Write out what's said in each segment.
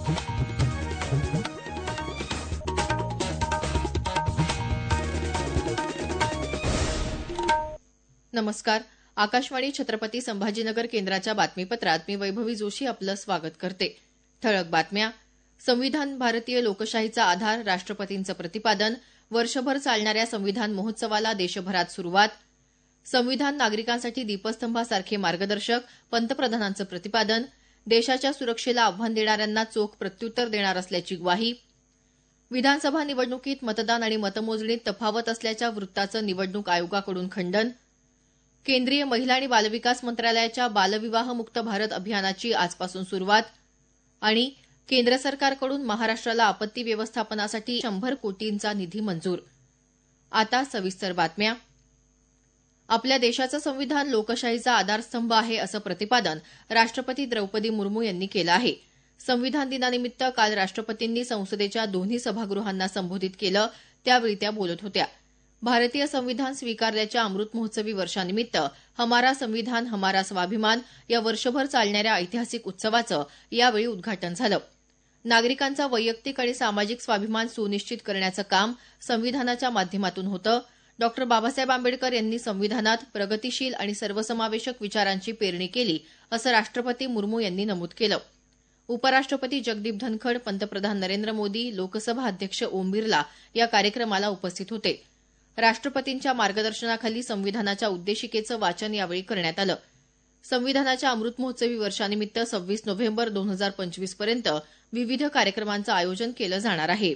नमस्कार. आकाशवाणी छत्रपती संभाजीनगर केंद्राच्या बातमीपत्रात मी वैभवी जोशी आपलं स्वागत करते. ठळक बातम्या. संविधान भारतीय लोकशाहीचा आधार, राष्ट्रपतींचं प्रतिपादन. वर्षभर चालणाऱ्या संविधान महोत्सवाला देशभरात सुरुवात. संविधान नागरिकांसाठी दीपस्तंभासारखे मार्गदर्शक, पंतप्रधानांचं प्रतिपादन. देशाच्या सुरक्षेला आव्हान देणाऱ्यांना चोख प्रत्युत्तर देणार असल्याची ग्वाही. विधानसभा निवडणुकीत मतदान आणि मतमोजणीत तफावत असल्याच्या वृत्ताचं निवडणूक आयोगाकडून खंडन. केंद्रीय महिला आणि बालविकास मंत्रालयाच्या बालविवाहमुक्त भारत अभियानाची आजपासून सुरुवात. आणि केंद्र सरकारकडून महाराष्ट्राला आपत्ती व्यवस्थापनासाठी 100 कोटींचा निधी मंजूर. आता सविस्तर बातम्या. आपल्या देशाचं संविधान लोकशाहीचा आधारस्तंभ आहे असं प्रतिपादन राष्ट्रपती द्रौपदी मुर्मू यांनी केलं आहे. संविधान दिनानिमित्त काल राष्ट्रपतींनी संसदेच्या दोन्ही सभागृहांना संबोधित केलं, त्यावेळी त्या बोलत होत्या. भारतीय संविधान स्वीकारल्याच्या अमृत महोत्सवी वर्षानिमित्त हमारा संविधान हमारा स्वाभिमान या वर्षभर चालणाऱ्या ऐतिहासिक उत्सवाचं यावेळी उद्घाटन झालं. नागरिकांचा वैयक्तिक आणि सामाजिक स्वाभिमान सुनिश्चित करण्याचं काम संविधानाच्या माध्यमातून होतं. डॉ. बाबासाहेब आंबेडकर यांनी संविधानात प्रगतीशील आणि सर्वसमावेशक विचारांची पेरणी केली असं राष्ट्रपती मुर्मू यांनी नमूद केलं. उपराष्ट्रपती जगदीप धनखड, पंतप्रधान नरेंद्र मोदी, लोकसभा अध्यक्ष ओम बिर्ला या कार्यक्रमाला उपस्थित होते. राष्ट्रपतींच्या मार्गदर्शनाखाली संविधानाच्या उद्देशिकेचं वाचन यावेळी करण्यात आलं. संविधानाच्या अमृत महोत्सवी वर्षानिमित्त 26 नोव्हेंबर 2025 पर्यंत विविध कार्यक्रमांचं आयोजन केलं जाणार आहे.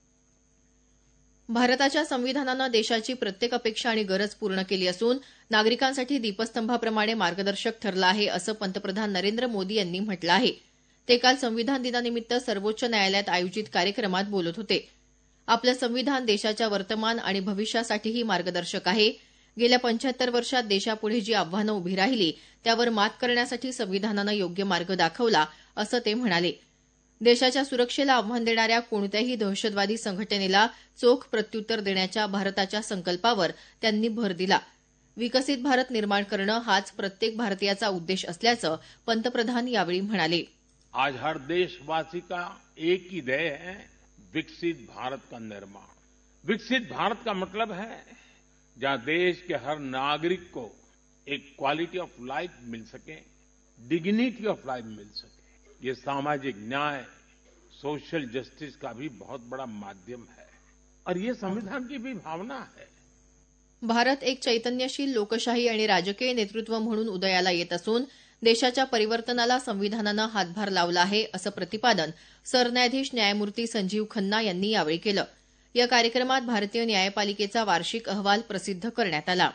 भारताच्या संविधानानं देशाची प्रत्येक अपेक्षा आणि गरज पूर्ण केली असून नागरिकांसाठी दीपस्तंभाप्रमाणे मार्गदर्शक ठरलं आहे असं पंतप्रधान नरेंद्र मोदी यांनी म्हटलं आहे. ते काल संविधान दिनानिमित्त सर्वोच्च न्यायालयात आयोजित कार्यक्रमात बोलत होते. आपलं संविधान देशाच्या वर्तमान आणि भविष्यासाठीही मार्गदर्शक आहे. गेल्या 75 वर्षात देशापुढे जी आव्हानं उभी राहिली त्यावर मात करण्यासाठी संविधानानं योग्य मार्ग दाखवला असं ते म्हणाले. देशाच्या सुरक्षेला आव्हान देणाऱ्या कोणत्याही दहशतवादी संघटनेला चोख प्रत्युत्तर देण्याच्या भारताच्या संकल्पावर त्यांनी भर दिला. विकसित भारत निर्माण करणं हाच प्रत्येक भारतीयाचा उद्देश असल्याचं पंतप्रधान यावेळी म्हणाले. आज हर देशवासी का एक ही ध्येय है, विकसित भारत का निर्माण. विकसित भारत का मतलब है जहां देश के हर नागरिक को एक क्वालिटी ऑफ लाइफ मिल सके, डिग्निटी ऑफ लाइफ मिल सके. ये सामाजिक न्याय, सोशल जस्टिस का भी बहुत बड़ा माध्यम है और ये संविधान की भी भावना है. भारत एक चैतन्यशील लोकशाही आणि राजकीय नेतृत्व म्हणून उदयाला येत असून देशाच्या परिवर्तनाला संविधानानं हातभार लावला आहे असं प्रतिपादन सरन्यायाधीश न्यायमूर्ती संजीव खन्ना यांनी यावेळी केलं. या कार्यक्रमात भारतीय न्यायपालिकेचा वार्षिक अहवाल प्रसिद्ध करण्यात आला.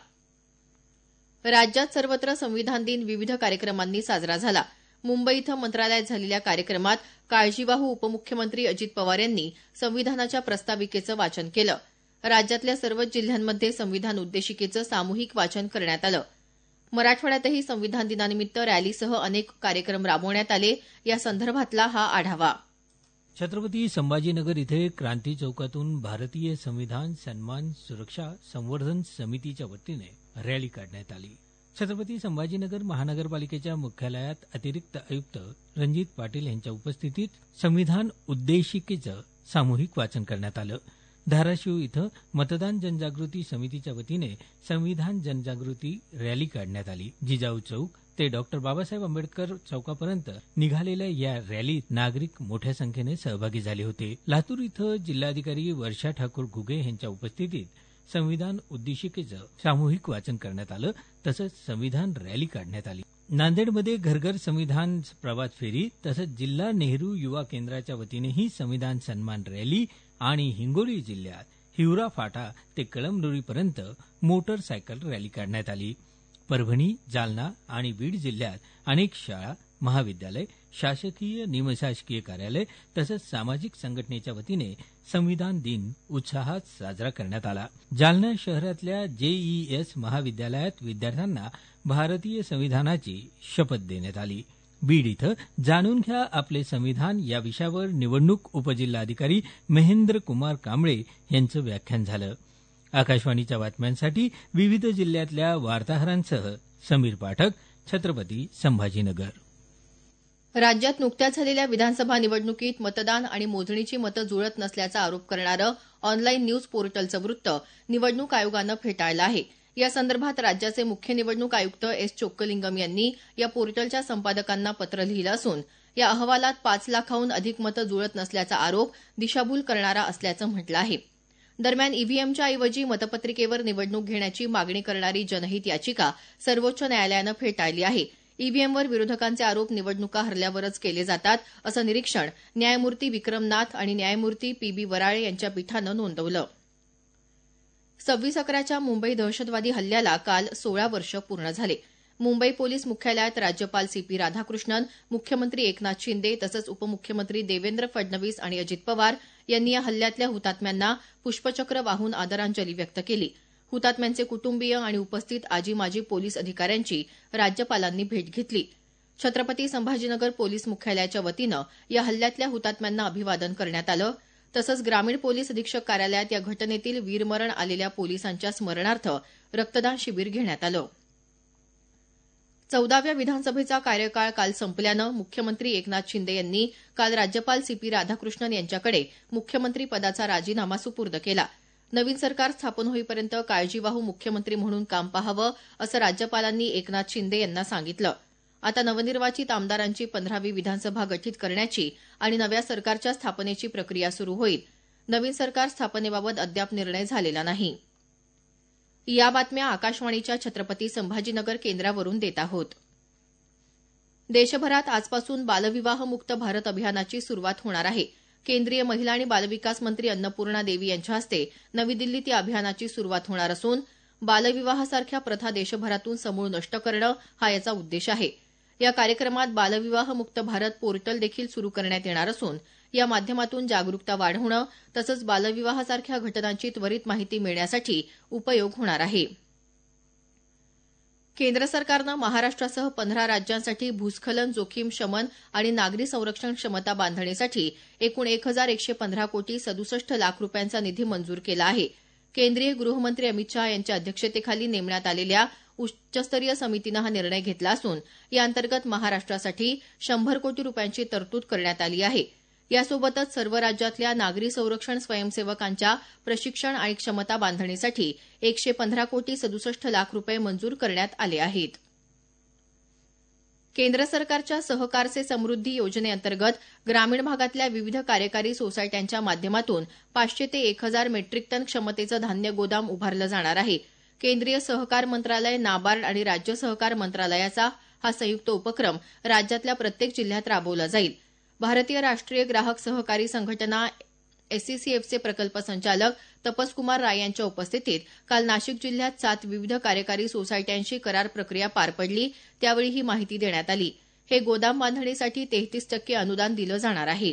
राज्यात सर्वत्र संविधान दिन विविध कार्यक्रमांनी साजरा झाला. मुंबई इथं मंत्रालयात झालेल्या कार्यक्रमात काळजीवाहू उपमुख्यमंत्री अजित पवार यांनी संविधानाच्या प्रस्ताविकेचं वाचन केलं. राज्यातल्या सर्वच जिल्ह्यांमध्ये संविधान उद्देशिकेचं सामूहिक वाचन करण्यात आलं. मराठवाड्यातही संविधान दिनानिमित्त रॅलीसह अनेक कार्यक्रम राबवण्यात आले. या संदर्भातला हा आढावा. छत्रपती संभाजीनगर इथे क्रांती चौकातून भारतीय संविधान सन्मान सुरक्षा संवर्धन समितीच्या वतीने रॅली काढण्यात आली. छत्रपती संभाजीनगर महानगरपालिकेच्या मुख्यालयात अतिरिक्त आयुक्त रणजित पाटील यांच्या उपस्थितीत संविधान उद्देशिकेचं सामूहिक वाचन करण्यात आलं. धाराशिव इथं मतदान जनजागृती समितीच्या वतीने संविधान जनजागृती रॅली काढण्यात आली. जिजाऊ चौक ते डॉ. बाबासाहेब आंबेडकर चौकापर्यंत निघालेल्या या रॅलीत नागरिक मोठ्या संख्येने सहभागी झाले होते. लातूर इथं जिल्हाधिकारी वर्षा ठाकूर घुगे यांच्या उपस्थितीत संविधान उद्देशिकेचं सामूहिक वाचन करण्यात आलं. तसंच संविधान रॅली काढण्यात आली. नांदेडमध्ये घरघर संविधान प्रभात फेरी तसंच जिल्हा नेहरू युवा केंद्राच्या वतीनेही संविधान सन्मान रॅली आणि हिंगोली जिल्ह्यात हिवरा फाटा ते कळमनुरीपर्यंत मोटरसायकल रॅली काढण्यात आली. परभणी, जालना आणि बीड जिल्ह्यात अनेक शाळा, महाविद्यालय, शासकीय निमशासकीय कार्यालय तसंच सामाजिक संघटनेच्या वतीने संविधान दिन उत्साहात साजरा करण्यात आला. जालना शहरातल्या जेईएस महाविद्यालयात विद्यार्थ्यांना भारतीय संविधानाची शपथ देण्यात आली. बीड इथं जाणून घ्या आपले संविधान या विषयावर निवडणूक उपजिल्हाधिकारी महेंद्र कुमार कांबळे यांचं व्याख्यान झालं. आकाशवाणीच्या बातम्यांसाठी विविध जिल्ह्यातल्या वार्ताहरांसह समीर पाठक, छत्रपती संभाजीनगर. राज्यात नुकत्याच झालेल्या विधानसभा निवडणुकीत मतदान आणि मोजणीची मतं जुळत नसल्याचा आरोप करणारं ऑनलाईन न्यूज पोर्टलचं वृत्त निवडणूक आयोगानं फेटाळलं आहे. या संदर्भात राज्याचे मुख्य निवडणूक आयुक्त एस चोक्कलिंगम यांनी या पोर्टलच्या संपादकांना पत्र लिहिलं असून या अहवालात 5 लाखाहून अधिक मतं जुळत नसल्याचा आरोप दिशाभूल करणारा असल्याचं म्हटलं आहे. दरम्यान ईव्हीएमच्या ऐवजी मतपत्रिकेवर निवडणूक घेण्याची मागणी करणारी जनहित याचिका सर्वोच्च न्यायालयानं फेटाळली आहे. ईव्हीएमवर विरोधकांचे आरोप निवडणुका हरल्यावरच केले जातात असं निरीक्षण न्यायमूर्ती विक्रम नाथ आणि न्यायमूर्ती पी.बी. वराळे यांच्या पीठानं नोंदवलं. 26/11च्या मुंबई दहशतवादी हल्ल्याला काल 16 वर्ष पूर्ण झाले. मुंबई पोलीस मुख्यालयात राज्यपाल सी.पी. राधाकृष्णन, मुख्यमंत्री एकनाथ शिंदे तसंच उपमुख्यमंत्री देवेंद्र फडणवीस आणि अजित पवार यांनी या हल्ल्यातल्या हुतात्म्यांना पुष्पचक्र वाहून आदरांजली व्यक्त केली. हुतात्म्यांचे कुटुंबीय आणि उपस्थित आजी माजी पोलीस अधिकाऱ्यांची राज्यपालांनी भेट घेतली. छत्रपती संभाजीनगर पोलीस मुख्यालयाच्या वतीनं या हल्ल्यातल्या हुतात्म्यांना अभिवादन करण्यात आलं. तसंच ग्रामीण पोलीस अधीक्षक कार्यालयात या घटनेतील वीरमरण आलेल्या पोलिसांच्या स्मरणार्थ रक्तदान शिबिर घेण्यात आलं. 14व्या विधानसभेचा कार्यकाळ काल संपल्यानं मुख्यमंत्री एकनाथ शिंदे यांनी काल राज्यपाल सी.पी. राधाकृष्णन यांच्याकडे मुख्यमंत्री पदाचा राजीनामा सुपूर्द केला. नवीन सरकार स्थापन होईपर्यंत काळजीवाहू मुख्यमंत्री म्हणून काम पाहावं असं राज्यपालांनी एकनाथ शिंदे यांना सांगितलं. आता नवनिर्वाचित आमदारांची 15वी विधानसभा गठीत करण्याची आणि नव्या सरकारच्या स्थापनेची प्रक्रिया सुरू होईल. नवीन सरकार स्थापनेबाबत अद्याप निर्णय झालेला नाही. या बातम्या आकाशवाणीच्या छत्रपती संभाजीनगर केंद्रावरून देत आहोत. देशभरात आजपासून बालविवाह मुक्त भारत अभियानाची सुरुवात होणार आहे. केंद्रीय महिला आणि बालविकास मंत्री अन्नपूर्णा देवी यांच्या हस्ते नवी दिल्लीत या अभियानाची सुरुवात होणार असून बालविवाहासारख्या प्रथा देशभरातून समूळ नष्ट करणं हा याचा उद्देश आहे. या कार्यक्रमात बालविवाह मुक्त भारत पोर्टल देखील सुरू करण्यात येणार असून या माध्यमातून जागरूकता वाढवणं तसंच बालविवाहासारख्या घटनांची त्वरित माहिती मिळण्यासाठी उपयोग होणार आहे. केंद्र सरकारनं महाराष्ट्रासह 15 राज्यांसाठी भूस्खलन जोखीम शमन आणि नागरी संरक्षण क्षमता बांधणीसाठी एकूण 1,115 कोटी 67 लाख रुपयांचा निधी मंजूर केला आहे. केंद्रीय गृहमंत्री अमित शहा यांच्या अध्यक्षतेखाली नेमण्यात आलेल्या उच्चस्तरीय समितीनं हा निर्णय घेतला असून याअंतर्गत महाराष्ट्रासाठी 100 कोटी रुपयांची तरतूद करण्यात आली आहे. यासोबतच सर्व राज्यातल्या नागरी संरक्षण स्वयंसेवकांच्या प्रशिक्षण आणि क्षमता बांधणीसाठी 115 कोटी 67 लाख रुपये मंजूर करण्यात आले आहेत. केंद्र सरकारच्या सहकार से समृद्धी योजनेअंतर्गत ग्रामीण भागातल्या विविध कार्यकारी सोसायट्यांच्या माध्यमातून 500 ते 1,000 मेट्रिक टन क्षमतेचं धान्य गोदाम उभारलं जाणार आहे. केंद्रीय सहकार मंत्रालय, नाबार्ड आणि राज्य सहकार मंत्रालयाचा हा संयुक्त उपक्रम राज्यातल्या प्रत्येक जिल्ह्यात राबवला जाईल. भारतीय राष्ट्रीय ग्राहक सहकारी संघटना एससीसीएफचे प्रकल्प संचालक तपसकुमार राय यांच्या उपस्थितीत काल नाशिक जिल्ह्यात 7 विविध कार्यकारी सोसायट्यांशी करार प्रक्रिया पार पडली. त्यावेळी ही माहिती देण्यात आली. हे गोदाम बांधणीसाठी 33% अनुदान दिलं जाणार आहे.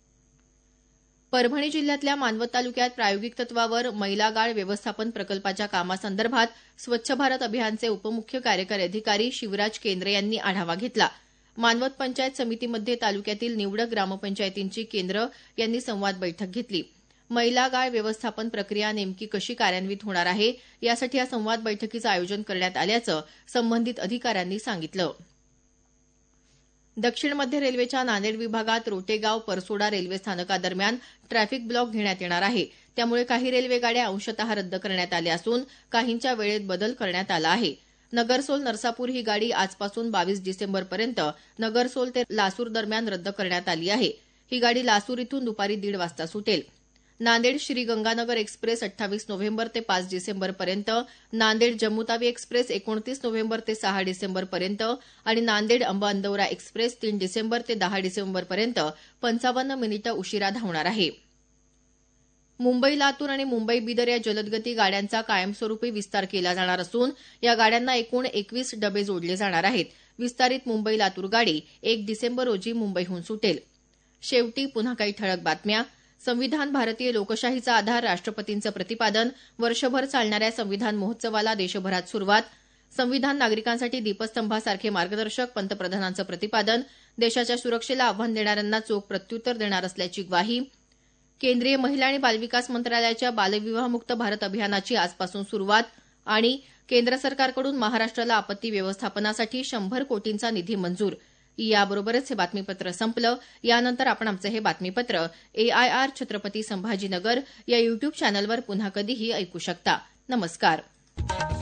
परभणी जिल्ह्यातल्या मानवत तालुक्यात प्रायोगिक तत्वावर मैला गाळ व्यवस्थापन प्रकल्पाच्या कामासंदर्भात स्वच्छ भारत अभियानचे उपमुख्य कार्यकारी अधिकारी शिवराज केंद्रे यांनी आढावा घेतला. मानवत पंचायत समितीमध्ये तालुक्यातील निवडक ग्रामपंचायतींची केंद्र यांनी संवाद बैठक घेतली. मैला गाळ व्यवस्थापन प्रक्रिया नेमकी कशी कार्यान्वित होणार आहे यासाठी या संवाद बैठकीचं आयोजन करण्यात आल्याचं संबंधित अधिकाऱ्यांनी सांगितलं. दक्षिण मध्य रेल्वेच्या नांदेड विभागात रोटेगाव परसोडा रेल्वे स्थानकादरम्यान ट्रॅफिक ब्लॉक घेण्यात येणार आहे. त्यामुळे काही रेल्वे गाड्या अंशतः रद्द करण्यात आल्या असून काहींच्या वेळेत बदल करण्यात आला आहे. नगरसोल नरसापूर ही गाडी आजपासून 22 डिसेंबरपर्यंत नगरसोल ते लासूर दरम्यान रद्द करण्यात आली आहे. ही गाडी लासूर इथून दुपारी 1:30 वाजता सुटेल. नांदेड श्री गंगानगर एक्सप्रेस 28 नोव्हेंबर ते 5 डिसेंबरपर्यंत, नांदेड जम्मूतावी एक्सप्रेस 29 नोव्हेंबर ते 6 डिसेंबरपर्यंत आणि नांदेड अंबा अंदौरा एक्सप्रेस 3 डिसेंबर ते 10 डिसेंबरपर्यंत 55 मिनिटं उशिरा धावणार आहे. मुंबई लातूर आणि मुंबई बिदर या जलदगती गाड्यांचा कायमस्वरूपी विस्तार केला जाणार असून या गाड्यांना एकूण 21 डबे जोडले जाणार आहेत. विस्तारित मुंबई लातूर गाडी 1 डिसेंबर रोजी मुंबईहून सुटेल. शेवटी पुन्हा काही ठळक बातम्या. संविधान भारतीय लोकशाहीचा आधार, राष्ट्रपतींचं प्रतिपादन. वर्षभर चालणाऱ्या संविधान महोत्सवाला देशभरात सुरुवात. संविधान नागरिकांसाठी दीपस्तंभासारखे मार्गदर्शक, पंतप्रधानांचं प्रतिपादन. देशाच्या सुरक्षेला आव्हान देणाऱ्यांना चोख प्रत्युत्तर देणार असल्याची ग्वाही. केंद्रीय महिला आणि बालविकास मंत्रालयाच्या बालविवाहमुक्त भारत अभियानाची आजपासून सुरुवात. आणि केंद्र सरकारकडून महाराष्ट्राला आपत्ती व्यवस्थापनासाठी 100 कोटींचा निधी मंजूर. याबरोबरच हे बातमीपत्र संपलं. यानंतर आपण आमचं हे बातमीपत्र AIR छत्रपती संभाजीनगर या युट्यूब चॅनलवर पुन्हा कधीही ऐकू शकता. नमस्कार.